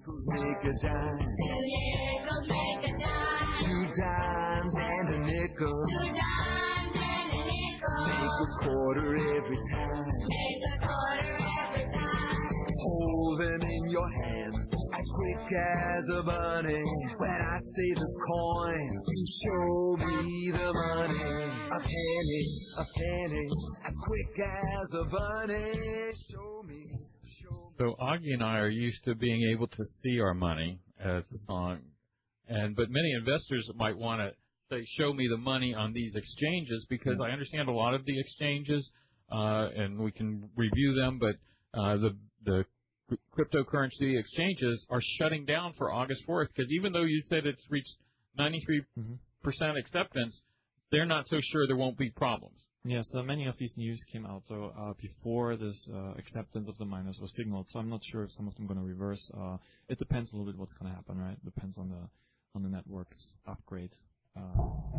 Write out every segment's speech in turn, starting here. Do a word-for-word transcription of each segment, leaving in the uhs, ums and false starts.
nickels make a dime. Two nickels make a dime. Two dimes and a nickel. Two dimes and a nickel. Make a quarter every time. Make a quarter every time. Hold them in your hands as quick as a bunny. When I say the coin, show me the money. A penny, a penny, as quick as a bunny. Show me, show me. So Augie and I are used to being able to see our money, as the song, and but many investors might want to say, show me the money on these exchanges, because I understand a lot of the exchanges, uh, and we can review them, but uh, the the cryptocurrency exchanges are shutting down for August fourth, because even though you said it's reached ninety-three percent acceptance, they're not so sure there won't be problems. Yeah, so many of these news came out so uh, before this uh, acceptance of the miners was signaled. So I'm not sure if some of them are going to reverse. Uh, it depends a little bit what's going to happen, right? It depends on the on the network's upgrade. Uh,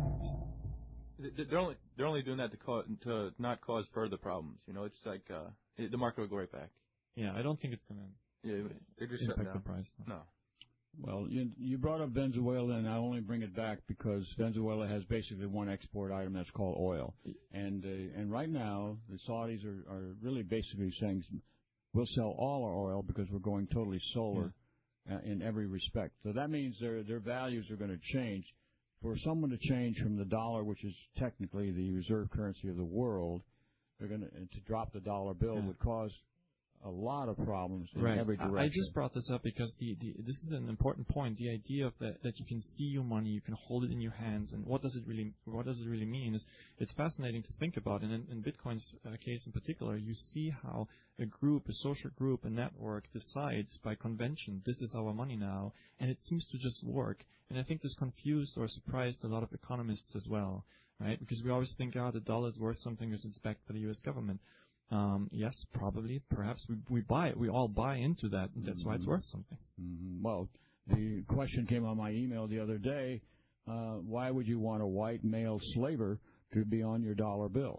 they're only they're only doing that to cause, to not cause further problems. You know, it's like uh, it, the market will go right back. Yeah, I don't think it's going to yeah, they're just impact down. the price. No. no. Well, you, you brought up Venezuela, and I only bring it back because Venezuela has basically one export item that's called oil. And uh, and right now, the Saudis are, are really basically saying we'll sell all our oil because we're going totally solar yeah. uh, in every respect. So that means their their values are going to change. For someone to change from the dollar, which is technically the reserve currency of the world, they're going to to drop the dollar bill yeah. would cause a lot of problems in right. every direction. I just brought this up because the, the this is an important point. The idea of that that you can see your money, you can hold it in your hands, and what does it really what does it really mean? Is it's fascinating to think about. And in, in Bitcoin's uh, case in particular, you see how a group, a social group, a network decides by convention, this is our money now, and it seems to just work. And I think this confused or surprised a lot of economists as well, right? Because we always think, ah, oh, the dollar is worth something because it's backed by the U S government. Um, yes, probably, perhaps we we buy it. We all buy into that. And that's mm-hmm. why it's worth something. Mm-hmm. Well, the question came on my email the other day. Uh, why would you want a white male slaver to be on your dollar bill?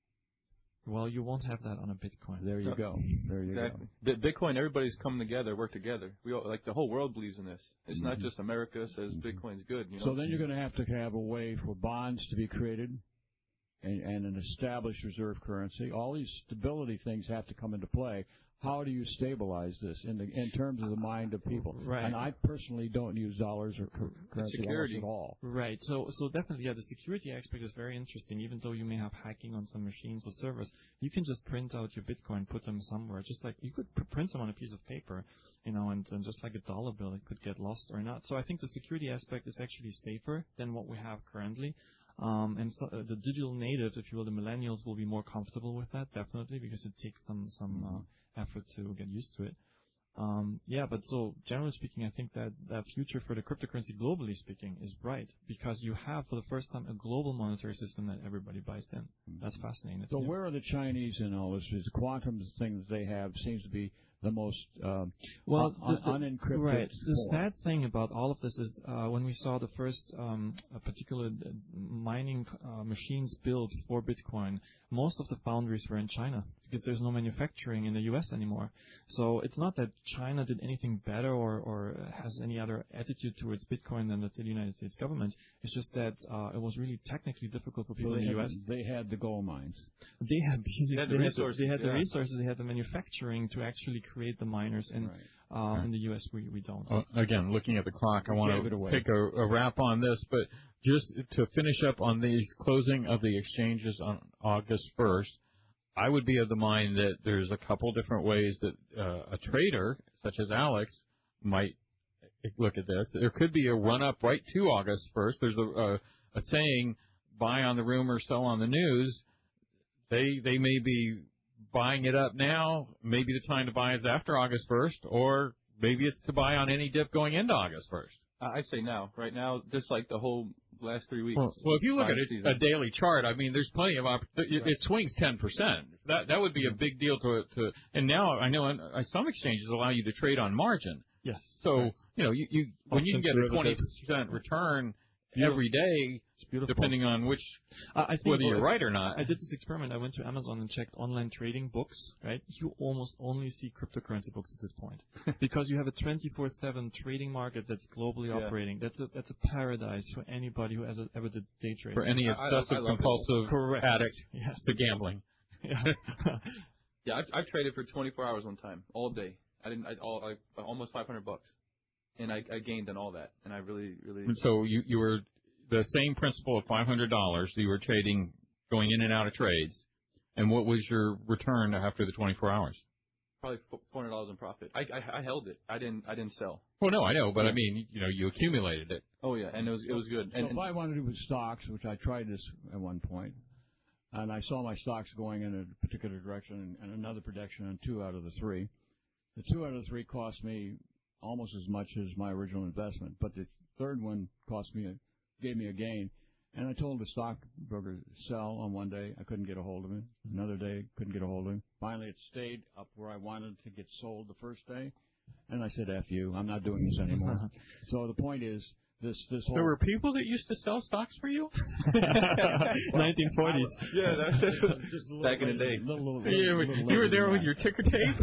Well, you won't have that on a Bitcoin. There you no. go. There you exactly. go. Bitcoin, everybody's come together, work together. We all, like the whole world believes in this. It's mm-hmm. not just America says mm-hmm. Bitcoin's good. You know? So then you're going to have to have a way for bonds to be created. And, and an established reserve currency. All these stability things have to come into play. How do you stabilize this in the in terms of the mind of people? Right. And I personally don't use dollars or currency security at all. Right. So so definitely, yeah, the security aspect is very interesting. Even though you may have hacking on some machines or servers, you can just print out your Bitcoin, put them somewhere. Just like you could pr- print them on a piece of paper, you know, and, and just like a dollar bill, it could get lost or not. So I think the security aspect is actually safer than what we have currently. Um, and so, uh, the digital natives, if you will, the millennials, will be more comfortable with that, definitely, because it takes some some uh, effort to get used to it. Um, yeah, but so generally speaking, I think that that future for the cryptocurrency, globally speaking, is bright because you have for the first time a global monetary system that everybody buys in. That's fascinating. That's so new. Where are the Chinese in all this? Is quantum things they have seems to be the most um, well un- the, the, unencrypted. Right. The form. sad thing about all of this is uh, when we saw the first um, particular mining uh, machines built for Bitcoin, most of the foundries were in China because there's no manufacturing in the U S anymore. So it's not that China did anything better or, or has any other attitude towards Bitcoin than let's say the United States government. It's just that uh, it was really technically difficult for people well, in the had, U S. They had the gold mines. They had, they had the they resources. Had the, they had yeah. the resources. They had the manufacturing to actually create the miners. And right. uh, right. in the U S we, we don't. Uh, again, looking at the clock, I want to take a, a wrap on this, but just to finish up on the closing of the exchanges on August first, I would be of the mind that there's a couple different ways that uh, a trader, such as Alex, might look at this. There could be a run-up right to August first. There's a, a, a saying, buy on the rumor, sell on the news. They they may be buying it up now. Maybe the time to buy is after August first, or maybe it's to buy on any dip going into August first. Uh, I'd say now. Right now, just like the whole last three weeks. Well, well if you look at a, a daily chart, I mean, there's plenty of opportunity. It, it swings ten percent. That that would be a big deal to to. And now I know uh, some exchanges allow you to trade on margin. Yes. So right. you know, you, you when you can get a twenty percent return every day, It's beautiful. depending on which, I, I think whether you're well, right or not. I did this experiment. I went to Amazon and checked online trading books, right? You almost only see cryptocurrency books at this point because you have a twenty-four seven trading market that's globally Yeah. operating. That's a that's a paradise for anybody who has a, ever did day trading. For any I- I- obsessive I love it. compulsive Correct. addict Yes. to gambling. Yeah. Yeah, I've, I've traded for twenty-four hours one time, all day. I didn't, I, all, I, almost five hundred bucks, and I, I gained on all that, and I really, really. And so you, you were the same principle of five hundred dollars. You were trading, going in and out of trades. And what was your return after the twenty-four hours? Probably four hundred dollars in profit. I, I, I held it. I didn't, I didn't sell. Well, no, I know, but I mean, you know, you accumulated it. Oh yeah, and it was, it was good. So And, if I wanted to do with stocks, which I tried this at one point, and I saw my stocks going in a particular direction and, and another prediction on two out of the three, the two out of the three cost me almost as much as my original investment, but the third one cost me, a, gave me a gain. And I told the stockbroker to sell on one day. I couldn't get a hold of him. Another day, couldn't get a hold of him. Finally, it stayed up where I wanted to get sold the first day. And I said, F you, I'm not doing this anymore. So the point is, this, this whole... There were people that used to sell stocks for you? nineteen forties. yeah, that, Just a little back in the later, day. little- little- you, little you later were there than with that. your ticker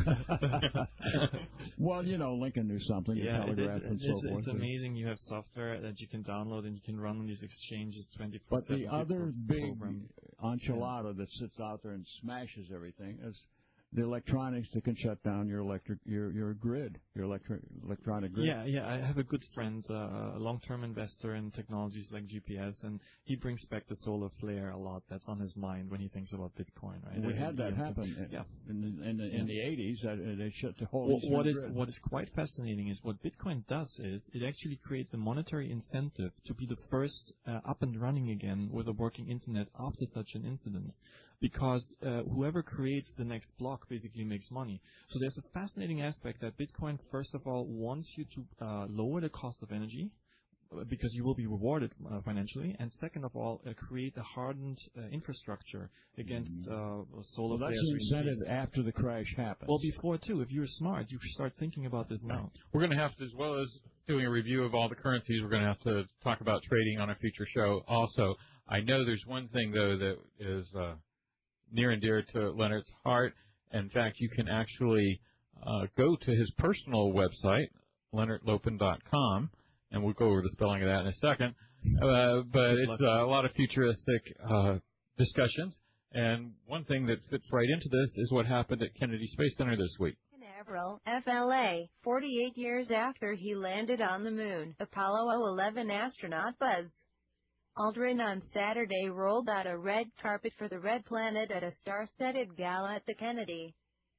tape? Well, you know, Lincoln knew something, the Yeah, it, telegraph it, and it's, so forth. it's amazing. You have software that you can download and you can run on these exchanges twenty-four But seven. the other big program. enchilada that sits out there and smashes everything is the electronics that can shut down your electric, your your grid, your electric electronic grid. Yeah, yeah. I have a good friend, uh, a long-term investor in technologies like G P S, and he brings back the solar flare a lot. That's on his mind when he thinks about Bitcoin, right? We Uh, had that yeah. happen Yeah. in the in the, in the eighties. That uh, they shut the whole. What, eastern what is grid. what is quite fascinating is what Bitcoin does is it actually creates a monetary incentive to be the first uh, up and running again with a working internet after such an incident, because uh, whoever creates the next block basically makes money. So there's a fascinating aspect that Bitcoin first of all wants you to uh, lower the cost of energy, because you will be rewarded uh, financially, and second of all, uh, create a hardened uh, infrastructure against uh, solar Well, that's flares the or incentive E Vs. after the crash happens. Well, before too, if you're smart, you should start thinking about this now. We're going to have to, as well as doing a review of all the currencies, we're going to have to talk about trading on a future show also. I know there's one thing, though, that is uh, near and dear to Leonard's heart. In fact, you can actually uh, go to his personal website, leonard lopin dot com, and we'll go over the spelling of that in a second. Uh, but it's uh, a lot of futuristic uh, discussions. And one thing that fits right into this is what happened at Kennedy Space Center this week. Canaveral, F L A, forty-eight years after he landed on the moon, Apollo eleven astronaut Buzz Aldrin on Saturday rolled out a red carpet for the Red Planet at a star-studded gala at the Kennedy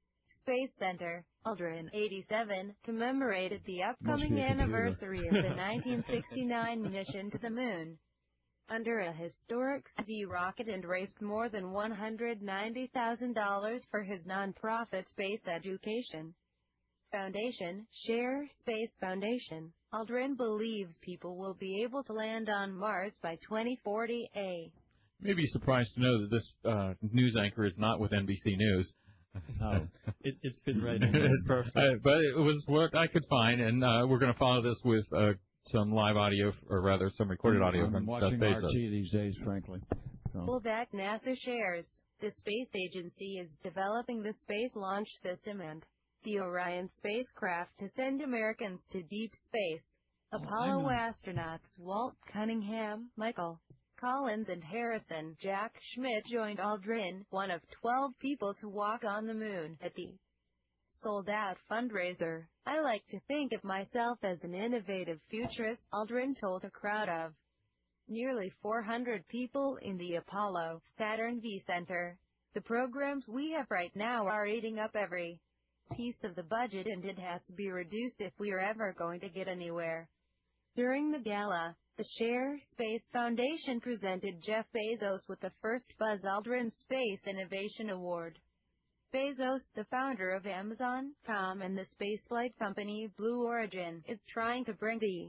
Space Center. Aldrin, eighty-seven, commemorated the upcoming be a computer. anniversary of the nineteen sixty-nine mission to the moon under a historic C V rocket and raised more than one hundred ninety thousand dollars for his nonprofit Space Education Foundation, Share Space Foundation. Aldrin believes people will be able to land on Mars by twenty forty. A You may be surprised to know that this uh, news anchor is not with N B C News. Oh, it, it fit right in. It's perfect. Uh, but it was what I could find, and uh, we're going to follow this with uh, some live audio, or rather some recorded audio I'm from Jeff watching Bezos. R T these days, frankly. So. Pullback NASA shares. The space agency is developing the Space Launch System and the Orion spacecraft to send Americans to deep space. Oh, Apollo I know. astronauts Walt Cunningham, Michael Collins and Harrison Jack Schmidt joined Aldrin, one of twelve people to walk on the moon, at the sold-out fundraiser. I like to think of myself as an innovative futurist, Aldrin told a crowd of nearly four hundred people in the Apollo Saturn V Center. The programs we have right now are eating up every piece of the budget, and it has to be reduced if we are ever going to get anywhere. During the gala, the Share Space Foundation presented Jeff Bezos with the first Buzz Aldrin Space Innovation Award. Bezos, the founder of Amazon dot com and the spaceflight company Blue Origin, is trying to bring the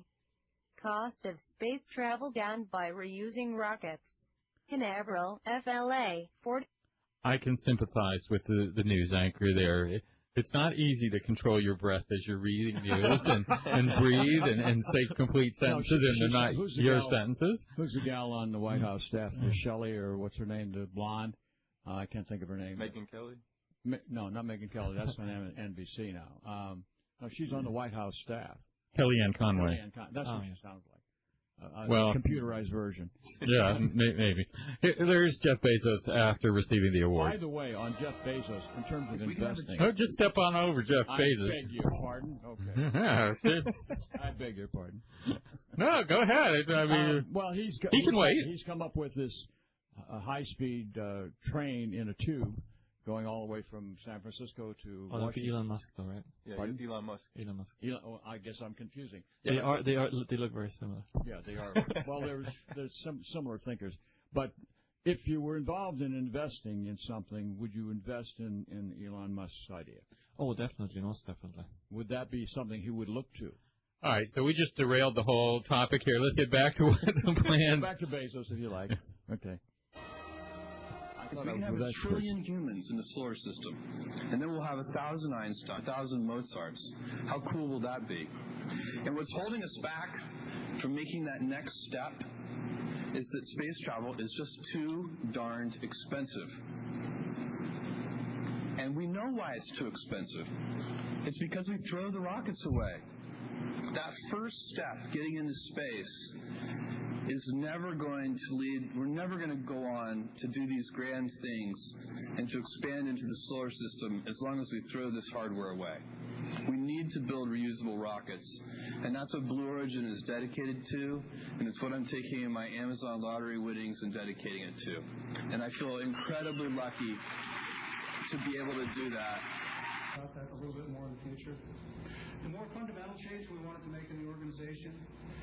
cost of space travel down by reusing rockets. Canaveral, F L A, forty I can sympathize with the, the news anchor there. It's not easy to control your breath as you're reading news and, and breathe and, and say complete sentences, No, she- and they're not who's the your gal- sentences. Who's the gal on the White House staff? Miss Shelley, or what's her name? The blonde? Uh, I can't think of her name. Megan Kelly? Ma- no, not Megan Kelly. That's on N B C now. Um, no, she's on the White House staff. Kellyanne Conway. Kellyanne Con- That's Oh, what yeah. she sounds like. Uh, a Well- computerized version. Yeah, may- maybe. Here- There's Jeff Bezos after receiving the By award. the way, on Jeff Bezos, in terms of we can have a investing, Oh, just step on over, Jeff I Bezos. beg your pardon. Okay. I beg your pardon. No, go ahead. I mean, Um, well, he's co- He can he's- wait. He's come up with this uh, high-speed uh, train in a tube going all the way from San Francisco to Oh, that'd be Washington. Elon Musk, though, right? Yeah, Pardon? Elon Musk. Elon Musk. Elon, oh, I guess I'm confusing. They are. They are. They look very similar. Yeah, they are. Well, there's there's some similar thinkers, but if you were involved in investing in something, would you invest in, in Elon Musk's idea? Oh, definitely, most definitely. Would that be something he would look to? all right, so we just derailed the whole topic here. Let's get back to what the plan. Back to Bezos, if you like. Okay. I thought We I can was have with a that trillion humans in the solar system, and then we'll have a thousand Einstein, a thousand Mozarts. How cool will that be? And what's holding us back from making that next step is that space travel is just too darned expensive. And we know why it's too expensive. It's because we throw the rockets away. That first step, getting into space, is never going to lead, we're never going to go on to do these grand things and to expand into the solar system as long as we throw this hardware away. We need to build reusable rockets, and that's what Blue Origin is dedicated to, and it's what I'm taking in my Amazon lottery winnings and dedicating it to. And I feel incredibly lucky to be able to do that. About that a little bit more in the future. The more fundamental change we wanted to make in the organization.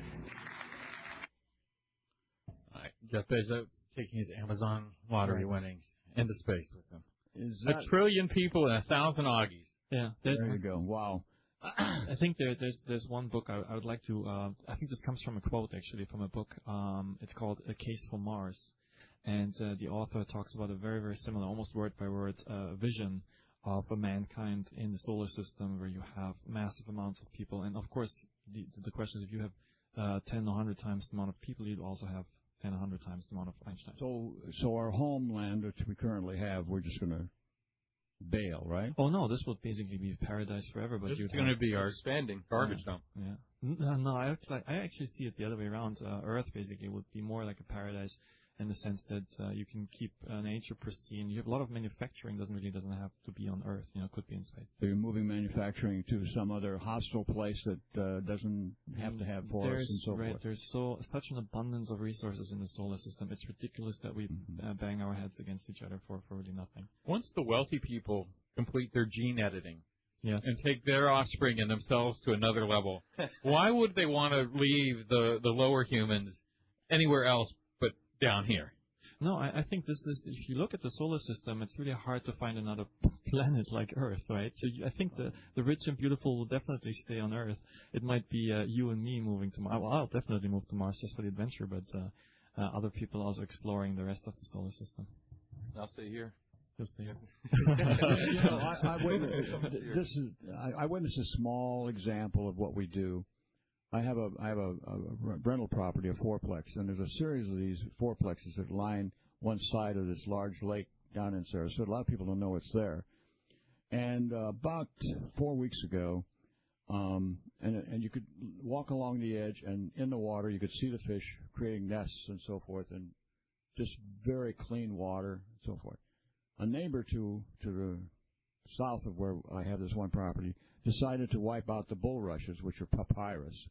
All right, Jeff Bezos taking his Amazon lottery Right. winnings into space with him. Is A that, trillion people and a thousand Augies. Yeah. There's. there you go. Wow. I think there, there's there's one book I, I would like to. Uh, I think this comes from a quote actually from a book. Um, it's called A Case for Mars, and uh, the author talks about a very very similar, almost word by word, uh, vision of a mankind in the solar system where you have massive amounts of people, and of course the the question is if you have uh, ten or hundred times the amount of people, you'd also have ten or hundred times the amount of Einstein. So, so our homeland, which we currently have, we're just going to bail, right? Oh no, this would basically be paradise forever. But It's you'd going to have- be our Expanding. garbage dump. Yeah. No, no, I actually, I actually see it the other way around. Uh, Earth basically would be more like a paradise in the sense that uh, you can keep uh, nature pristine. You have a lot of manufacturing doesn't really doesn't have to be on Earth. You know, it could be in space. So you're moving manufacturing to some other hostile place that uh, doesn't have to have forests There's, and so right, forth. there's so such an abundance of resources in the solar system. It's ridiculous that we Mm-hmm. uh, bang our heads against each other for, for really nothing. Once the wealthy people complete their gene editing Yes. and take their offspring and themselves to another level, why would they want to leave the, the lower humans anywhere else but down here? No, I, I think this is, if you look at the solar system, it's really hard to find another planet like Earth, right? So you, I think the, the rich and beautiful will definitely stay on Earth. It might be uh, you and me moving to Mars. Well, I'll definitely move to Mars just for the adventure, but uh, uh, other people also exploring the rest of the solar system. I'll stay here. Just here. you know, I, I witnessed, this is I, I witnessed a small example of what we do. I have a I have a, a rental property, a fourplex, and there's a series of these fourplexes that line one side of this large lake down in Sarasota. A lot of people don't know it's there. And uh, about four weeks ago, um, and and you could walk along the edge, and in the water you could see the fish creating nests and so forth, and just very clean water and so forth. A neighbor to to the south of where I have this one property decided to wipe out the bulrushes, which are papyrus,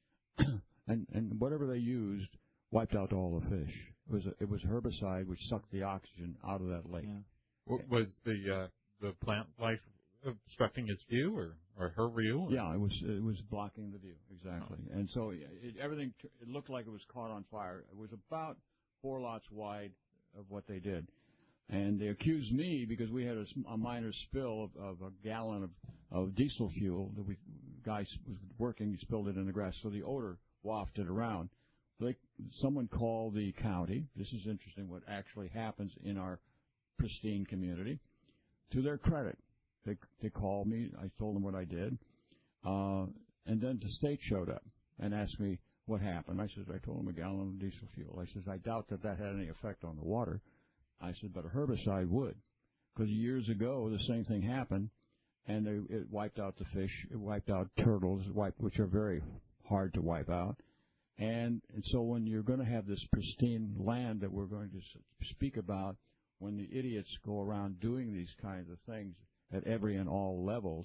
and and whatever they used wiped out all the fish. It was a, it was herbicide which sucked the oxygen out of that lake. Yeah. W- Was the uh, the plant life obstructing his view or, or her view? Or? Yeah, it was it was blocking the view exactly, and so it, everything it looked like it was caught on fire. It was about four lots wide of what they did. And they accused me because we had a, a minor spill of, of a gallon of, of diesel fuel that we guy was working, he spilled it in the grass, so the odor wafted around. So they, someone called the county. This is interesting what actually happens in our pristine community. To their credit, They they called me. I told them what I did, uh, and then the state showed up and asked me what happened. I said, I told them a gallon of diesel fuel. I said, I doubt that that had any effect on the water. I said, but a herbicide would, because years ago the same thing happened, and they, it wiped out the fish. It wiped out turtles, wiped, which are very hard to wipe out. And, and so when you're going to have this pristine land that we're going to speak about, when the idiots go around doing these kinds of things at every and all levels,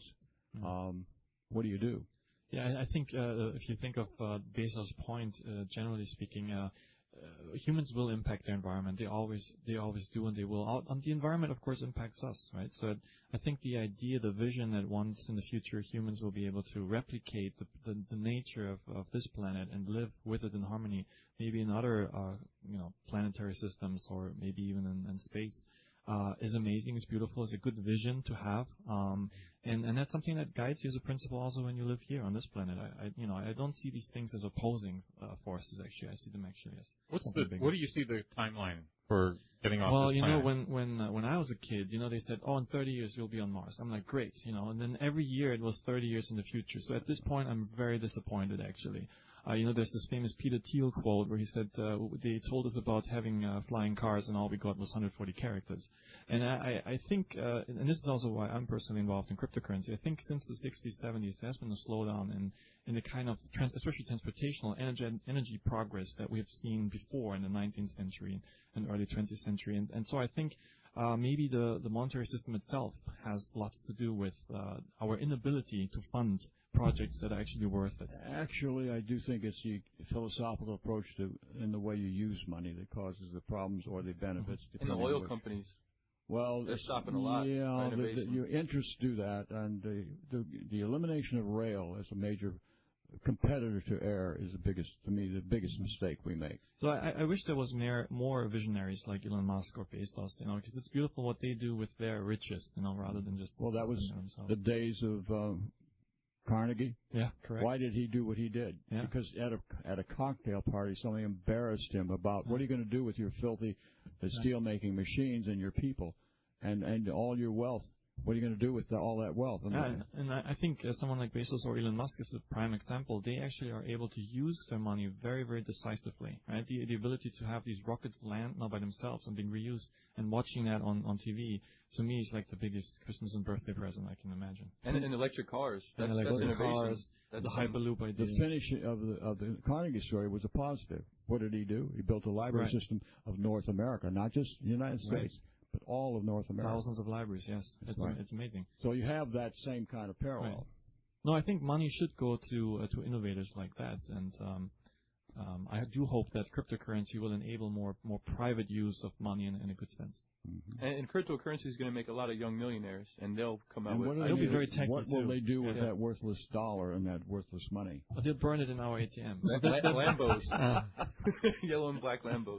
um, what do you do? Yeah, I think uh, if you think of uh, Bezos' point, uh, generally speaking, uh, uh, humans will impact their environment. They always, they always do, and they will. And the environment, of course, impacts us, right? So I think the idea, the vision that once in the future humans will be able to replicate the, the, the nature of, of this planet and live with it in harmony, maybe in other, uh, you know, planetary systems or maybe even in, in space. Uh, is amazing, it's beautiful, it's a good vision to have, um, and, and that's something that guides you as a principal also when you live here on this planet. I, I you know, I don't see these things as opposing uh, forces. Actually, I see them actually as. What's the? Bigger. What do you see the timeline for getting off? Well, this you planet? know, when when uh, when I was a kid, you know, they said, oh, in thirty years you'll be on Mars. I'm like, great, you know, and then every year it was thirty years in the future. So at this point, I'm very disappointed actually. Uh, you know, there's this famous Peter Thiel quote where he said, uh, they told us about having uh, flying cars and all we got was one hundred forty characters. And I, I think, uh, and this is also why I'm personally involved in cryptocurrency, I think since the sixties, seventies, there has been a slowdown in, in the kind of, trans, especially transportational energy, energy progress that we have seen before in the nineteenth century and early twentieth century. And, and so I think uh, maybe the, the monetary system itself has lots to do with uh, our inability to fund projects that are actually worth it. Actually, I do think it's the philosophical approach to in the way you use money that causes the problems or the benefits. And the oil companies. Well, they're stopping a lot. Yeah, the, the, your interests do that, and the, the the elimination of rail as a major competitor to air is the biggest, to me, the biggest mistake we make. So I, I wish there was more, more visionaries like Elon Musk or Bezos, you know, because it's beautiful what they do with their riches, you know, rather than just. Well, that was the days of. Um, Carnegie? Yeah, correct. Why did he do what he did? Yeah. Because at a at a cocktail party, somebody embarrassed him about what are you going to do with your filthy uh, steel-making machines and your people and, and all your wealth. What are you going to do with the, all that wealth? And, yeah, and, and I think uh, someone like Bezos or Elon Musk is a prime example. They actually are able to use their money very, very decisively, right? The, the ability to have these rockets land now by themselves and being reused and watching that on, on T V, to me, is like the biggest Christmas and birthday present I can imagine. And, and electric cars. That's, and electric that's innovation. Cars, that's the Hyperloop idea. The finish of the, of the Carnegie story was a positive. What did he do? He built a library right. system of North America, not just the United States. Right. But all of North America. Thousands of libraries, yes. It's, right. it's amazing. So you have that same kind of parallel. Right. No, I think money should go to uh, to innovators like that, and um, um, I do hope that cryptocurrency will enable more more private use of money in, in a good sense. Mm-hmm. And, and cryptocurrency is going to make a lot of young millionaires, and they'll come out and with. They'll be very technical. What will too. they do with yeah. that worthless dollar and that worthless money? Oh, they'll burn it in our A T Ms. So that, that, Lambos, uh, yellow and black Lambos.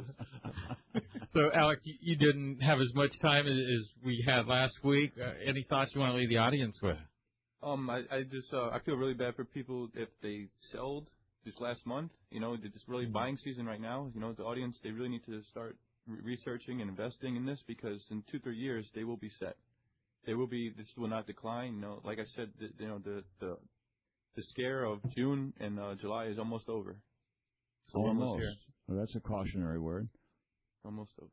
So, Alex, you, you didn't have as much time as, as we had last week. Uh, any thoughts you want to leave the audience with? Um, I, I just uh, I feel really bad for people if they sold this last month. You know, it's really buying season right now. You know, the audience, they really need to start re- researching and investing in this, because in two, three years they will be set. They will be. This will not decline. You know, like I said, the, you know, the the the scare of June and uh, July is almost over. So we're almost here. Well, that's a cautionary word. Almost over.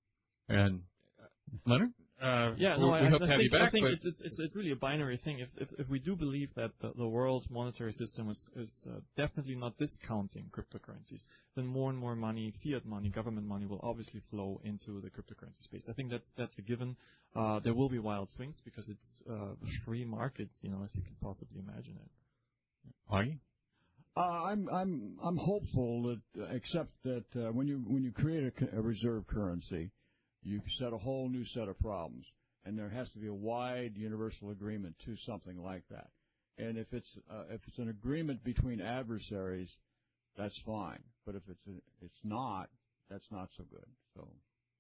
And uh, Leonard, uh, yeah, we, no, we I, hope I to have think, you back. I think but it's, it's it's it's really a binary thing. If if, if we do believe that the, the world monetary system is is uh, definitely not discounting cryptocurrencies, then more and more money, fiat money, government money, will obviously flow into the cryptocurrency space. I think that's that's a given. Uh, there will be wild swings because it's uh, a free market, you know, as you can possibly imagine it. Augie? Uh, I'm I'm I'm hopeful that, uh, except that uh, when you when you create a, a reserve currency, you set a whole new set of problems, and there has to be a wide universal agreement to something like that. And if it's uh, if it's an agreement between adversaries, that's fine. But if it's a, it's not, that's not so good. So.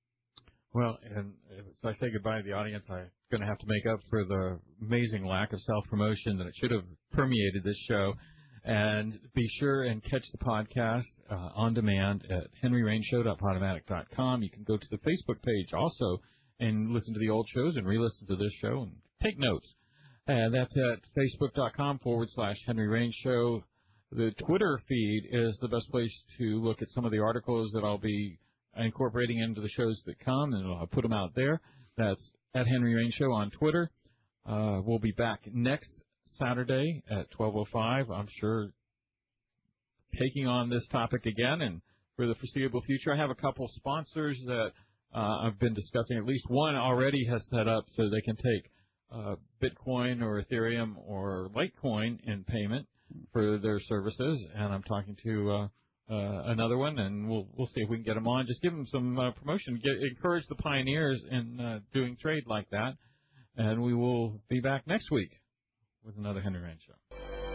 Well, and as I say goodbye to the audience, I'm going to have to make up for the amazing lack of self-promotion that it should have permeated this show. And be sure and catch the podcast uh, on demand at henry rain show dot podomatic dot com. You can go to the Facebook page also and listen to the old shows and re-listen to this show and take notes. And that's at facebook.com forward slash Henry Rain Show. The Twitter feed is the best place to look at some of the articles that I'll be incorporating into the shows that come, and I'll put them out there. That's at Henry Rain Show on Twitter. Uh, we'll be back next Saturday at twelve oh five. I'm sure taking on this topic again and for the foreseeable future. I have a couple sponsors that uh, I've been discussing. At least one already has set up so they can take uh, Bitcoin or Ethereum or Litecoin in payment for their services, and I'm talking to uh, uh, another one, and we'll we'll see if we can get them on. Just give them some uh, promotion, get, encourage the pioneers in uh, doing trade like that, and we will be back next week with another Henry Rain Show.